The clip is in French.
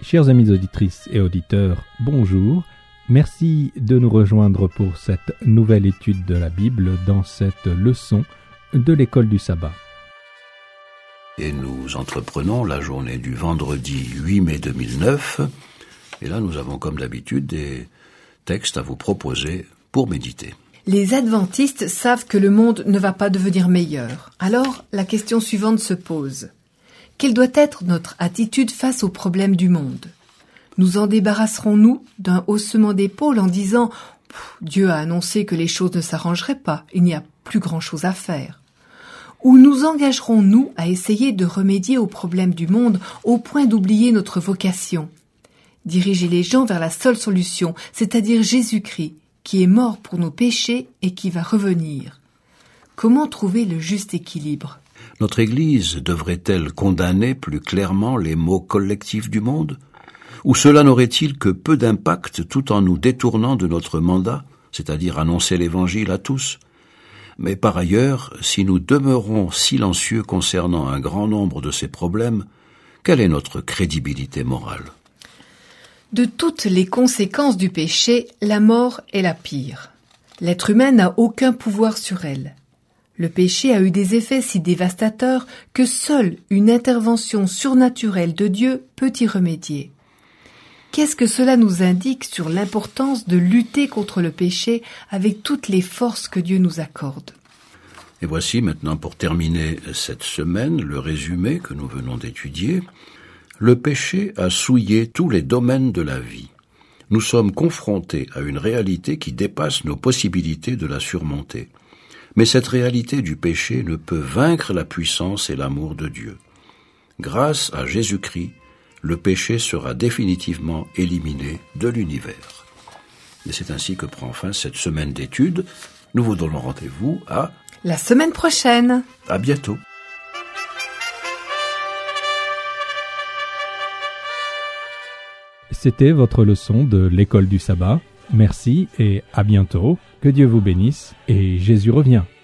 Chers amis auditrices et auditeurs, bonjour. Merci de nous rejoindre pour cette nouvelle étude de la Bible dans cette leçon de l'école du sabbat. Et nous entreprenons la journée du vendredi 8 mai 2009. Et là, nous avons comme d'habitude des textes à vous proposer pour méditer. Les adventistes savent que le monde ne va pas devenir meilleur. Alors, la question suivante se pose. Quelle doit être notre attitude face aux problèmes du monde ? Nous en débarrasserons-nous d'un haussement d'épaule en disant « Dieu a annoncé que les choses ne s'arrangeraient pas, il n'y a plus grand-chose à faire ». Ou nous engagerons-nous à essayer de remédier aux problèmes du monde au point d'oublier notre vocation ? Diriger les gens vers la seule solution, c'est-à-dire Jésus-Christ, qui est mort pour nos péchés et qui va revenir. Comment trouver le juste équilibre ? Notre Église devrait-elle condamner plus clairement les maux collectifs du monde ? Ou cela n'aurait-il que peu d'impact tout en nous détournant de notre mandat, c'est-à-dire annoncer l'Évangile à tous ? Mais par ailleurs, si nous demeurons silencieux concernant un grand nombre de ces problèmes, quelle est notre crédibilité morale ? De toutes les conséquences du péché, la mort est la pire. L'être humain n'a aucun pouvoir sur elle. Le péché a eu des effets si dévastateurs que seule une intervention surnaturelle de Dieu peut y remédier. Qu'est-ce que cela nous indique sur l'importance de lutter contre le péché avec toutes les forces que Dieu nous accorde ? Et voici maintenant pour terminer cette semaine le résumé que nous venons d'étudier. Le péché a souillé tous les domaines de la vie. Nous sommes confrontés à une réalité qui dépasse nos possibilités de la surmonter. Mais cette réalité du péché ne peut vaincre la puissance et l'amour de Dieu. Grâce à Jésus-Christ, le péché sera définitivement éliminé de l'univers. Et c'est ainsi que prend fin cette semaine d'études. Nous vous donnons rendez-vous à la semaine prochaine. À bientôt. C'était votre leçon de l'école du sabbat. Merci et à bientôt. Que Dieu vous bénisse et Jésus revient.